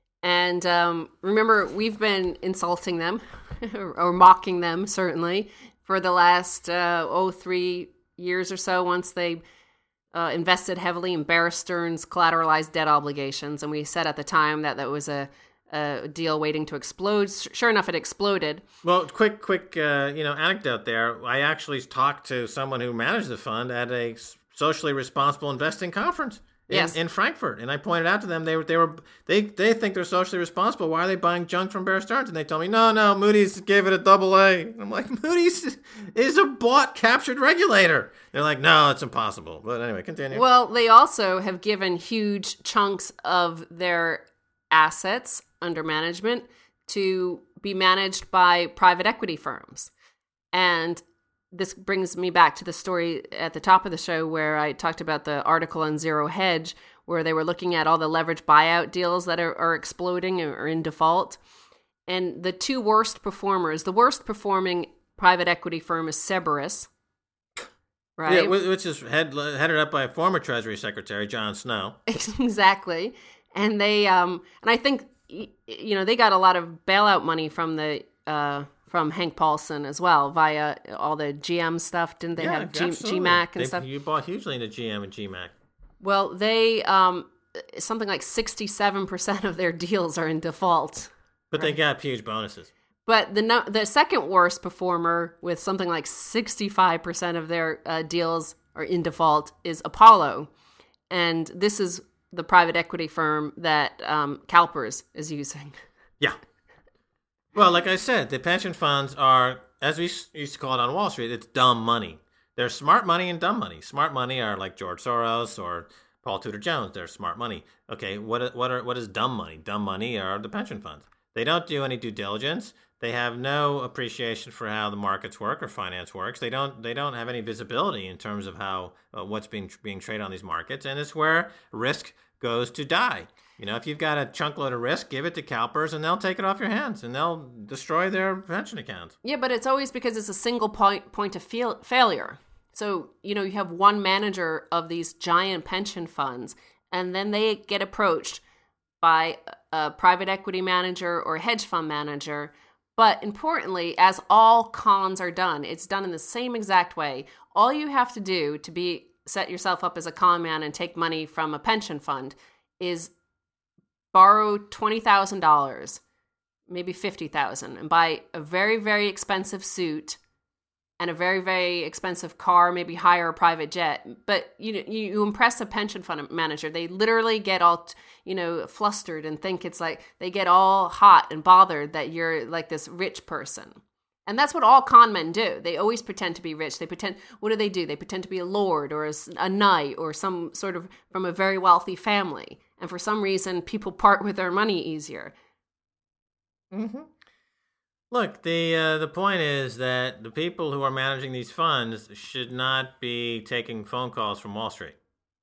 And um, remember, we've been insulting them or mocking them, certainly, for the last, uh, oh, three years or so, once they uh, invested heavily in Bear Stearns collateralized debt obligations. And we said at the time that that was a, a deal waiting to explode. Sure enough, it exploded. Well, quick, quick, uh, you know, anecdote there. I actually talked to someone who managed the fund at a socially responsible investing conference. In, yes. in Frankfurt, and I pointed out to them they were they were they they think they're socially responsible. Why are they buying junk from Bear Stearns? And they told me, no, no, Moody's gave it a double A. And I'm like, Moody's is a bought captured regulator. They're like, no, it's impossible. But anyway, continue. Well, they also have given huge chunks of their assets under management to be managed by private equity firms, and this brings me back to the story at the top of the show where I talked about the article on Zero Hedge, where they were looking at all the leverage buyout deals that are, are exploding or in default. And the two worst performers, the worst performing private equity firm is Cerberus, right? Yeah, which is head, headed up by former Treasury Secretary John Snow. Exactly. And they, um, and I think, you know, they got a lot of bailout money from the, uh, from Hank Paulson as well, via all the G M stuff. Didn't they yeah, have G- absolutely. GMAC and they, stuff? You bought hugely into G M and G MAC. Well, they, um, something like sixty-seven percent of their deals are in default. But right? They got huge bonuses. But the no- the second worst performer, with something like sixty-five percent of their uh, deals are in default, is Apollo. And this is the private equity firm that um, CalPERS is using. Yeah. Well, like I said, the pension funds are, as we used to call it on Wall Street, it's dumb money. There's smart money and dumb money. Smart money are like George Soros or Paul Tudor Jones. They're smart money. Okay, what what are what is dumb money? Dumb money are the pension funds. They don't do any due diligence. They have no appreciation for how the markets work or finance works. They don't they don't have any visibility in terms of how uh, what's being being traded on these markets, and it's where risk goes to die. You know, if you've got a chunk load of risk, give it to CalPERS and they'll take it off your hands and they'll destroy their pension accounts. Yeah, but it's always because it's a single point point of fail- failure. So, you know, you have one manager of these giant pension funds, and then they get approached by a private equity manager or a hedge fund manager. But importantly, as all cons are done, it's done in the same exact way. All you have to do to be set yourself up as a con man and take money from a pension fund is borrow twenty thousand dollars, maybe fifty thousand dollars, and buy a very, very expensive suit and a very, very expensive car, maybe hire a private jet. But you know, you, you impress a pension fund manager. They literally get all, you know, flustered and think it's like, they get all hot and bothered that you're like this rich person. And that's what all con men do. They always pretend to be rich. They pretend, what do they do? They pretend to be a lord or a, a knight or some sort of from a very wealthy family. And for some reason, people part with their money easier. Mm-hmm. Look, the uh, the point is that the people who are managing these funds should not be taking phone calls from Wall Street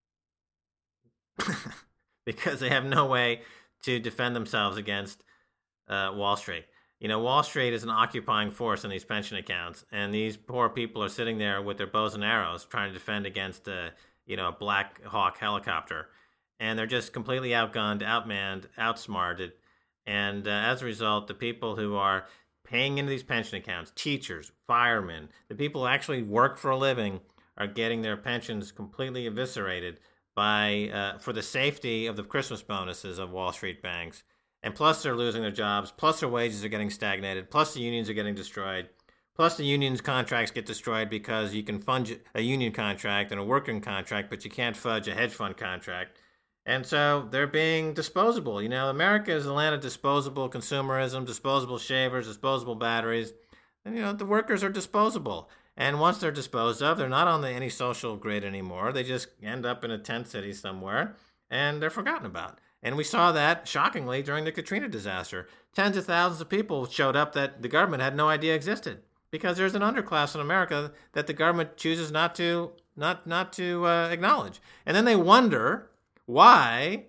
because they have no way to defend themselves against uh, Wall Street. You know, Wall Street is an occupying force in these pension accounts, and these poor people are sitting there with their bows and arrows trying to defend against a, you know, a Black Hawk helicopter, and they're just completely outgunned, outmanned, outsmarted, and uh, as a result, the people who are paying into these pension accounts, teachers, firemen, the people who actually work for a living are getting their pensions completely eviscerated by uh, for the safety of the Christmas bonuses of Wall Street banks. And plus they're losing their jobs, plus their wages are getting stagnated, plus the unions are getting destroyed, plus the unions' contracts get destroyed because you can fudge a union contract and a working contract, but you can't fudge a hedge fund contract. And so they're being disposable. You know, America is a land of disposable consumerism, disposable shavers, disposable batteries. And, you know, the workers are disposable. And once they're disposed of, they're not on the, any social grid anymore. They just end up in a tent city somewhere, and they're forgotten about. And we saw that, shockingly, during the Katrina disaster. Tens of thousands of people showed up that the government had no idea existed because there's an underclass in America that the government chooses not to not not to uh, acknowledge. And then they wonder why,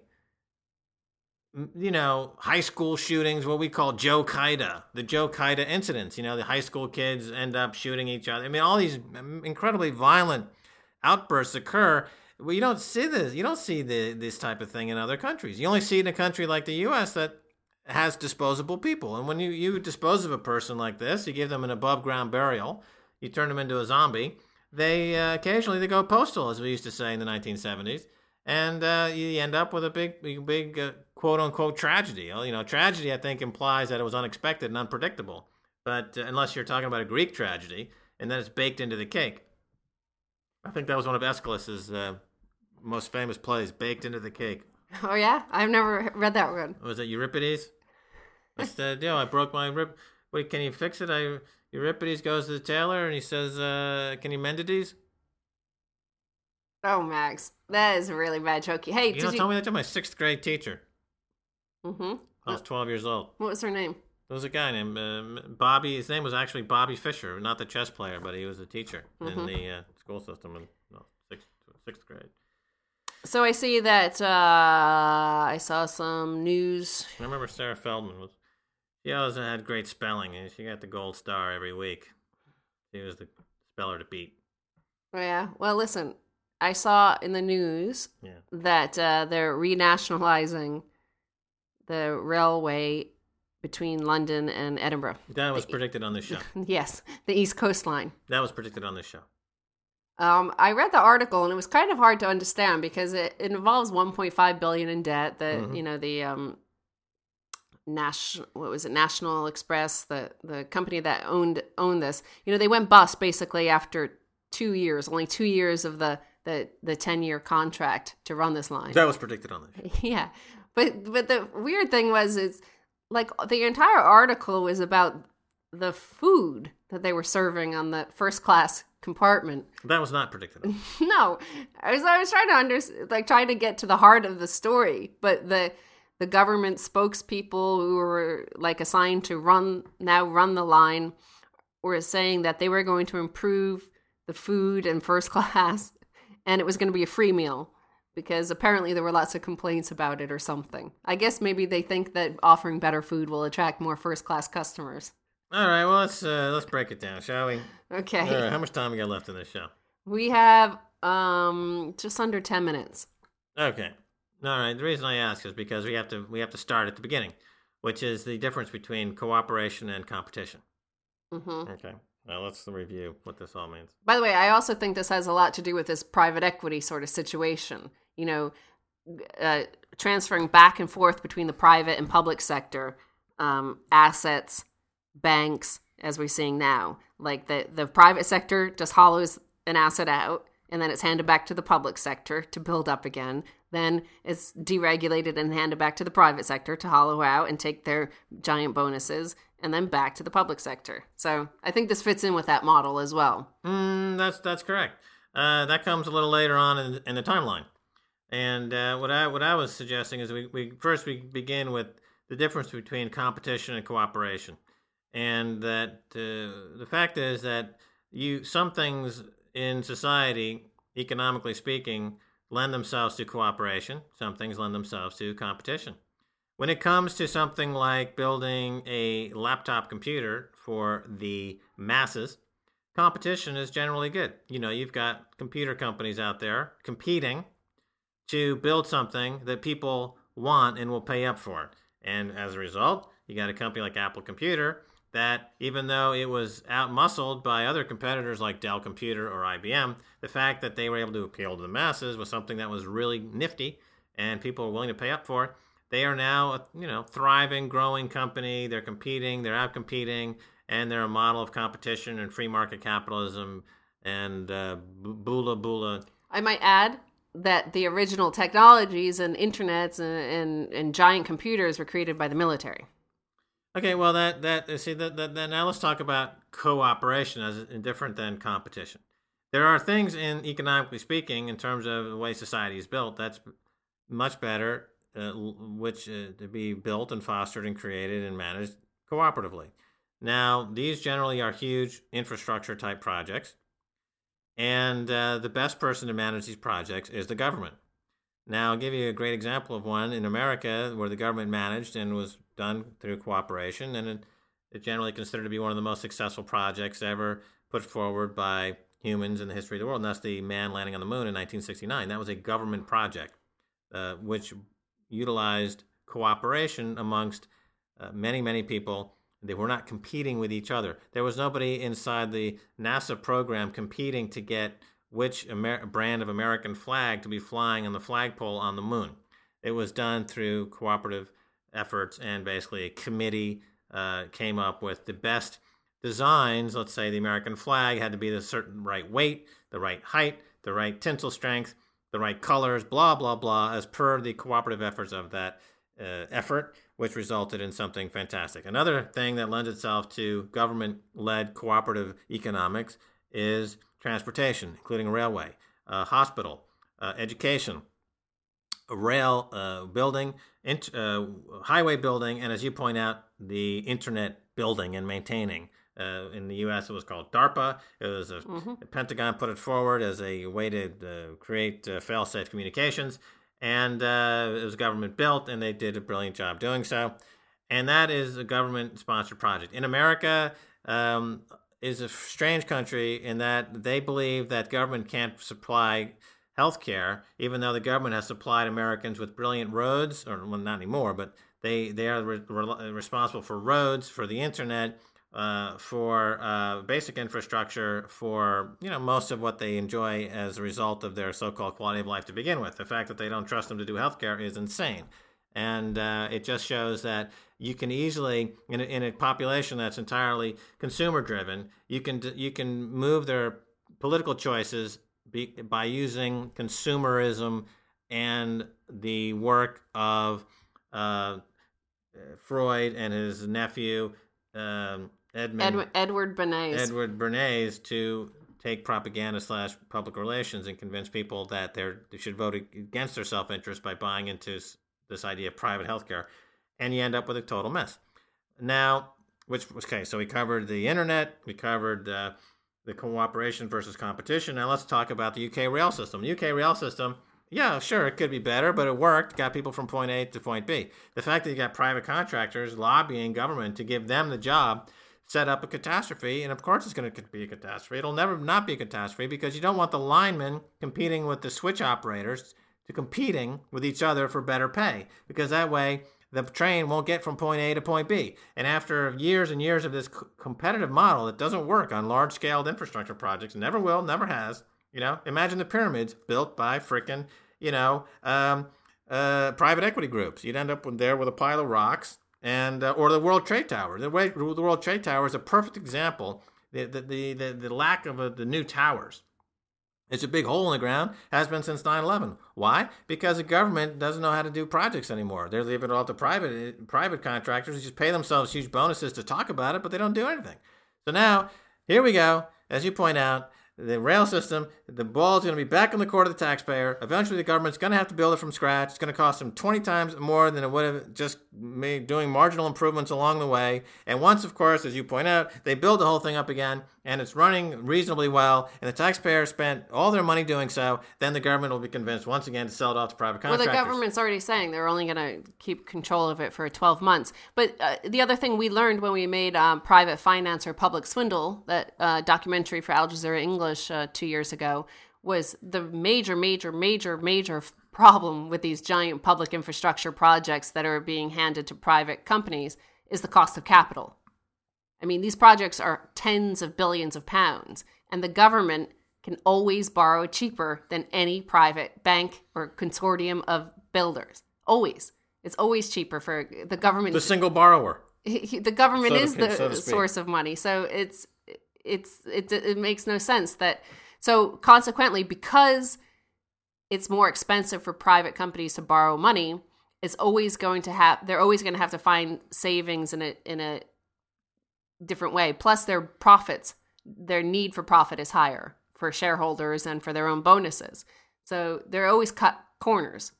you know, high school shootings, what we call Joe Qaeda, the Joe Qaeda incidents, you know, the high school kids end up shooting each other. I mean, all these incredibly violent outbursts occur. Well, you don't see this. You don't see the, this type of thing in other countries. You only see it in a country like the U S that has disposable people. And when you, you dispose of a person like this, you give them an above-ground burial, you turn them into a zombie, they uh, occasionally they go postal, as we used to say in the nineteen seventies. And uh, you end up with a big, big, big uh, quote-unquote tragedy. You know, tragedy, I think, implies that it was unexpected and unpredictable. But uh, unless you're talking about a Greek tragedy, and then it's baked into the cake. I think that was one of Aeschylus's uh, most famous plays, Baked into the Cake. Oh, yeah? I've never read that one. Was it Euripides? I said, you know, I broke my rib. Wait, can you fix it? I Euripides goes to the tailor, and he says, uh, can you mend these? Oh, Max, that is a really bad joke. Hey, you did don't you... tell me that to my sixth grade teacher. Mm-hmm. I was twelve years old. What was her name? There was a guy named uh, Bobby. His name was actually Bobby Fischer, not the chess player, but he was a teacher mm-hmm. in the uh, school system in no, sixth, sixth grade. So I see that uh, I saw some news. I remember Sarah Feldman was. She always had great spelling, and she got the gold star every week. She was the speller to beat. Oh, yeah. Well, listen. I saw in the news yeah. that uh, they're renationalizing the railway between London and Edinburgh. That was the, predicted on this show. Yes, the East Coast Line. That was predicted on this show. Um, I read the article and it was kind of hard to understand because it, it involves one point five billion dollars in debt. That mm-hmm. you know the um, National what was it National Express, the the company that owned owned this. You know they went bust basically after two years, only two years of the. the the ten-year contract to run this line. That was predicted on this. Yeah. But but the weird thing was is like the entire article was about the food that they were serving on the first class compartment. That was not predicted on. No. I was I was trying to under, like trying to get to the heart of the story, but the the government spokespeople who were like assigned to run now run the line were saying that they were going to improve the food in first class. And it was going to be a free meal because apparently there were lots of complaints about it or something. I guess maybe they think that offering better food will attract more first-class customers. All right, well, let's uh, let's break it down, shall we? Okay. All right, how much time we got left in this show? We have um, just under ten minutes. Okay. All right, the reason I ask is because we have to we have to start at the beginning, which is the difference between cooperation and competition. Mm-hmm. Okay. Now let's review what this all means. By the way, I also think this has a lot to do with this private equity sort of situation. You know, uh, transferring back and forth between the private and public sector um, assets, banks, as we're seeing now. Like the, the private sector just hollows an asset out, and then it's handed back to the public sector to build up again. Then it's deregulated and handed back to the private sector to hollow out and take their giant bonuses, and then back to the public sector. So I think this fits in with that model as well. Mm, that's that's correct. Uh, that comes a little later on in, in the timeline. And uh, what I what I was suggesting is we, we first we begin with the difference between competition and cooperation. And that uh, the fact is that you some things in society, economically speaking, lend themselves to cooperation. Some things lend themselves to competition. When it comes to something like building a laptop computer for the masses, competition is generally good. You know, you've got computer companies out there competing to build something that people want and will pay up for. And as a result, you got a company like Apple Computer that, even though it was out-muscled by other competitors like Dell Computer or I B M, the fact that they were able to appeal to the masses was something that was really nifty and people were willing to pay up for. They are now a you know, thriving, growing company. They're competing, they're out-competing, and they're a model of competition and free market capitalism and uh, bula bula. I might add that the original technologies and internets and, and, and giant computers were created by the military. Okay, well, that that see that, that, that now let's talk about cooperation as different than competition. There are things in economically speaking, in terms of the way society is built, that's much better, uh, which uh, to be built and fostered and created and managed cooperatively. Now, these generally are huge infrastructure type projects, and uh, the best person to manage these projects is the government. Now, I'll give you a great example of one in America where the government managed and was done through cooperation, and it, it's generally considered to be one of the most successful projects ever put forward by humans in the history of the world, and that's the man landing on the moon in nineteen sixty-nine. That was a government project uh, which utilized cooperation amongst uh, many, many people. They were not competing with each other. There was nobody inside the NASA program competing to get which Amer- brand of American flag to be flying on the flagpole on the moon. It was done through cooperative efforts, and basically a committee uh, came up with the best designs. Let's say the American flag had to be the certain right weight, the right height, the right tinsel strength, the right colors, blah, blah, blah, as per the cooperative efforts of that uh, effort, which resulted in something fantastic. Another thing that lends itself to government-led cooperative economics is transportation, including a railway, a hospital, uh, education, a rail uh, building, int- uh, highway building, and as you point out, the internet building and maintaining. Uh, in the U S, it was called DARPA. It was a, mm-hmm. the Pentagon put it forward as a way to uh, create uh, fail-safe communications, and uh, it was government built, and they did a brilliant job doing so. And that is a government-sponsored project. In America, um, is a strange country in that they believe that government can't supply health care, even though the government has supplied Americans with brilliant roads, or well, not anymore, but they, they are re- re- responsible for roads, for the internet, uh, for uh, basic infrastructure, for you know most of what they enjoy as a result of their so-called quality of life to begin with. The fact that they don't trust them to do healthcare is insane. And uh, it just shows that you can easily, in a, in a population that's entirely consumer-driven, you can you can move their political choices be, by using consumerism and the work of uh, Freud and his nephew um, Edmund, Edward, Edward Bernays. Edward Bernays to take propaganda slash public relations and convince people that they're, they should vote against their self-interest by buying into this idea of private healthcare, and you end up with a total mess. Now, which was okay, so we covered the internet, we covered uh, the cooperation versus competition. Now let's talk about the U K rail system. The U K rail system, yeah, sure, it could be better, but it worked, got people from point A to point B. The fact that you got private contractors lobbying government to give them the job set up a catastrophe, and of course it's going to be a catastrophe. It'll never not be a catastrophe because you don't want the linemen competing with the switch operators to competing with each other for better pay, because that way the train won't get from point A to point B. And after years and years of this c- competitive model that doesn't work on large-scale infrastructure projects, never will, never has, you know, imagine the pyramids built by frickin', you know, um, uh, private equity groups. You'd end up there with a pile of rocks, and uh, or the World Trade Tower. The, way, the World Trade Tower is a perfect example. The the the, the, the lack of a, the new towers. It's a big hole in the ground, has been since nine eleven. Why? Because the government doesn't know how to do projects anymore. They're leaving it all to private private contractors who just pay themselves huge bonuses to talk about it, but they don't do anything. So now, here we go. As you point out, the rail system, the ball's going to be back in the court of the taxpayer. Eventually, the government's going to have to build it from scratch. It's going to cost them twenty times more than it would have just made doing marginal improvements along the way. And once, of course, as you point out, they build the whole thing up again, and it's running reasonably well, and the taxpayer spent all their money doing so, then the government will be convinced once again to sell it off to private contractors. Well, the government's already saying they're only going to keep control of it for twelve months. But uh, the other thing we learned when we made um, Private Finance or Public Swindle, that uh, documentary for Al Jazeera English uh, two years ago, was the major, major, major, major problem with these giant public infrastructure projects that are being handed to private companies is the cost of capital. I mean, these projects are tens of billions of pounds, and the government can always borrow cheaper than any private bank or consortium of builders. Always. It's always cheaper for the government. The single borrower. The government so is to, the so source of money. So it's it's it, it makes no sense that. So consequently, because it's more expensive for private companies to borrow money, it's always going to have. They're always going to have to find savings in a in a different way. Plus, their profits, their need for profit is higher for shareholders and for their own bonuses. So they're always cut corners.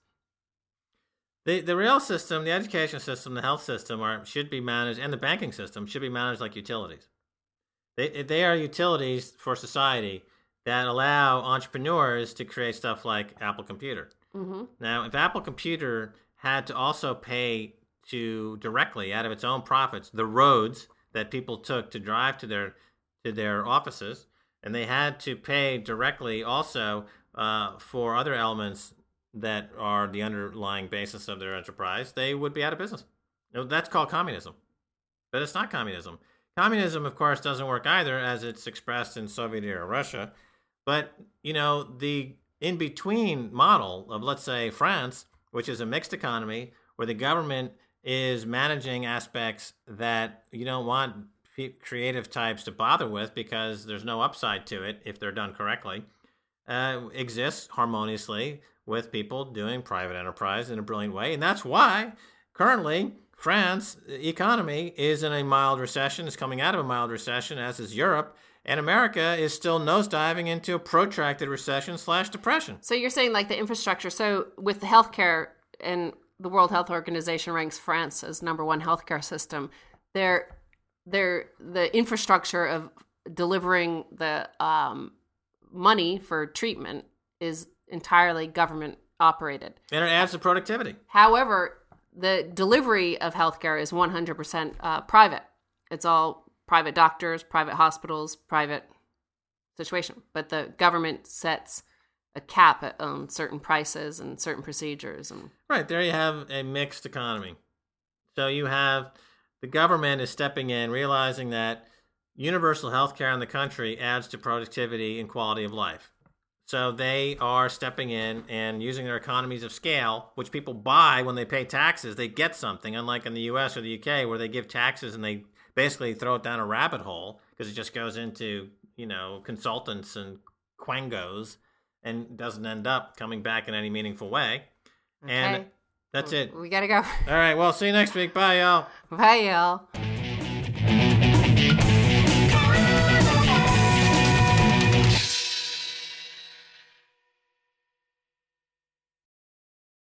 The the rail system, the education system, the health system are should be managed, and the banking system should be managed like utilities. They they are utilities for society that allow entrepreneurs to create stuff like Apple Computer. Mm-hmm. Now, if Apple Computer had to also pay to directly out of its own profits the roads that people took to drive to their to their offices, and they had to pay directly also uh, for other elements that are the underlying basis of their enterprise, they would be out of business. You know, that's called communism. But it's not communism. Communism, of course, doesn't work either, as it's expressed in Soviet-era Russia. But, you know, the in-between model of, let's say, France, which is a mixed economy, where the government is managing aspects that you don't want creative types to bother with because there's no upside to it if they're done correctly, uh, exists harmoniously with people doing private enterprise in a brilliant way. And that's why currently France economy is in a mild recession, is coming out of a mild recession, as is Europe, and America is still nosediving into a protracted recession slash depression. So you're saying like the infrastructure, so with the healthcare, and the World Health Organization ranks France as number one healthcare system, they're, they're, the infrastructure of delivering the um, money for treatment is entirely government operated. And it adds to productivity. However, the delivery of healthcare is one hundred percent uh, private. It's all private doctors, private hospitals, private situation. But the government sets a cap at, on certain prices and certain procedures. And right, there you have a mixed economy. So you have the government is stepping in, realizing that universal healthcare in the country adds to productivity and quality of life. So they are stepping in and using their economies of scale, which people buy when they pay taxes. They get something, unlike in the U S or the U K, where they give taxes and they basically throw it down a rabbit hole because it just goes into, you know, consultants and quangos and doesn't end up coming back in any meaningful way. okay. And that's it. We gotta go. All right, well, see you next week. Bye, y'all. Bye, y'all.